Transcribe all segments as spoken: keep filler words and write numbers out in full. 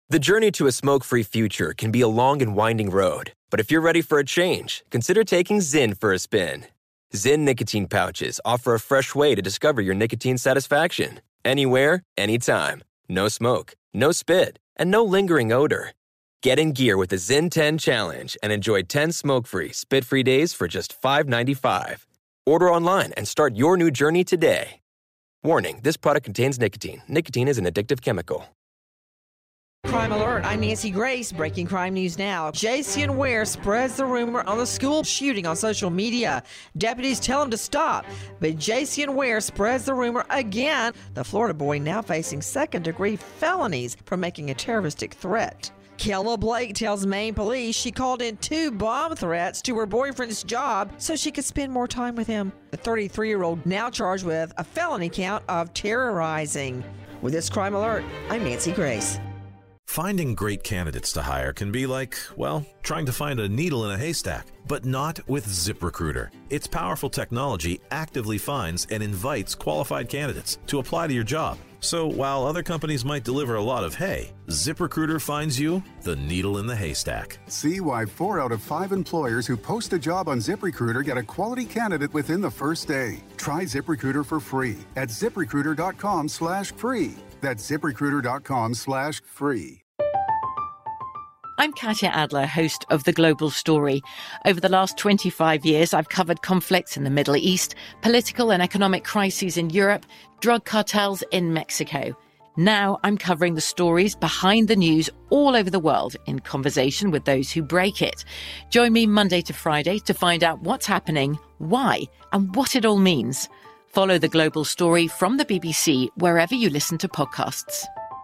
The journey to a smoke-free future can be a long and winding road, but if you're ready for a change, consider taking Zyn for a spin. Zyn nicotine pouches offer a fresh way to discover your nicotine satisfaction. Anywhere, anytime. No smoke, no spit, and no lingering odor. Get in gear with the Zyn ten Challenge and enjoy ten smoke-free, spit-free days for just five dollars and ninety-five cents. Order online and start your new journey today. Warning, this product contains nicotine. Nicotine is an addictive chemical. Crime Alert, I'm Nancy Grace. Breaking crime news now. Jason Ware spreads the rumor on the school shooting on social media. Deputies tell him to stop, but Jason Ware spreads the rumor again. The Florida boy now facing second-degree felonies for making a terroristic threat. Kella Blake tells Maine police she called in two bomb threats to her boyfriend's job so she could spend more time with him. The thirty-three-year-old now charged with a felony count of terrorizing. With this Crime Alert, I'm Nancy Grace. Finding great candidates to hire can be like, well, trying to find a needle in a haystack, but not with ZipRecruiter. Its powerful technology actively finds and invites qualified candidates to apply to your job. So while other companies might deliver a lot of hay, ZipRecruiter finds you the needle in the haystack. See why four out of five employers who post a job on ZipRecruiter get a quality candidate within the first day. Try ZipRecruiter for free at ZipRecruiter.com slash free. That's ZipRecruiter.com slash free. I'm Katya Adler, host of The Global Story. Over the last twenty-five years, I've covered conflicts in the Middle East, political and economic crises in Europe, drug cartels in Mexico. Now I'm covering the stories behind the news all over the world in conversation with those who break it. Join me Monday to Friday to find out what's happening, why, and what it all means. Follow The Global Story from the B B C wherever you listen to podcasts.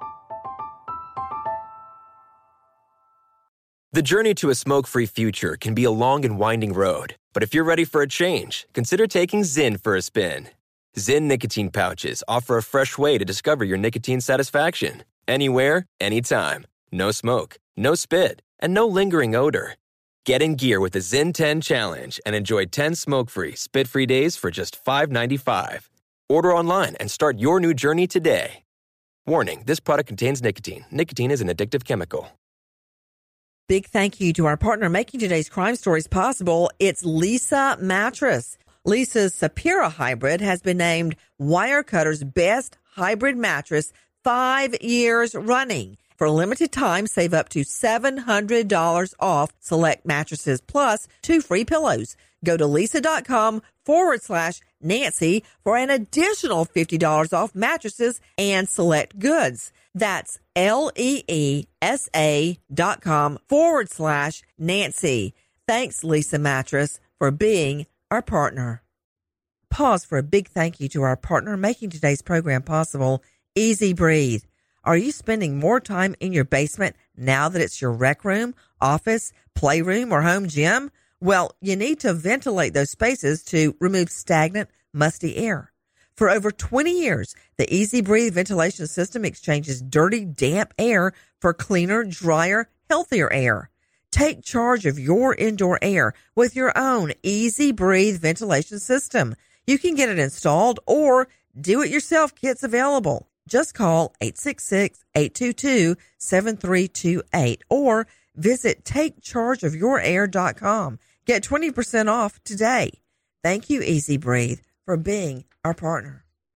The journey to a smoke-free future can be a long and winding road, but if you're ready for a change, consider taking Zyn for a spin. Zyn nicotine pouches offer a fresh way to discover your nicotine satisfaction. Anywhere, anytime. No smoke, no spit, and no lingering odor. Get in gear with the Zyn ten Challenge and enjoy ten smoke-free, spit-free days for just five dollars and ninety-five cents. Order online and start your new journey today. Warning, this product contains nicotine. Nicotine is an addictive chemical. Big thank you to our partner making today's crime stories possible. It's Leesa Mattress. Leesa's Sapira Hybrid has been named Wirecutter's best hybrid mattress five years running. For a limited time, save up to seven hundred dollars off select mattresses plus two free pillows. Go to Leesa.com forward slash Nancy for an additional fifty dollars off mattresses and select goods. That's L-E-E-S-A dot com forward slash Nancy. Thanks, Leesa Mattress, for being our partner. Pause for a big thank you to our partner making today's program possible, Easy Breathe. Are you spending more time in your basement now that it's your rec room, office, playroom, or home gym? Well, you need to ventilate those spaces to remove stagnant, musty air. For over twenty years, the Easy Breathe ventilation system exchanges dirty, damp air for cleaner, drier, healthier air. Take charge of your indoor air with your own Easy Breathe ventilation system. You can get it installed or do-it-yourself kits available. Just call eight six six, eight two two, seven three two eight or visit take charge of your air dot com. Get twenty percent off today. Thank you, Easy Breathe, for being our partner.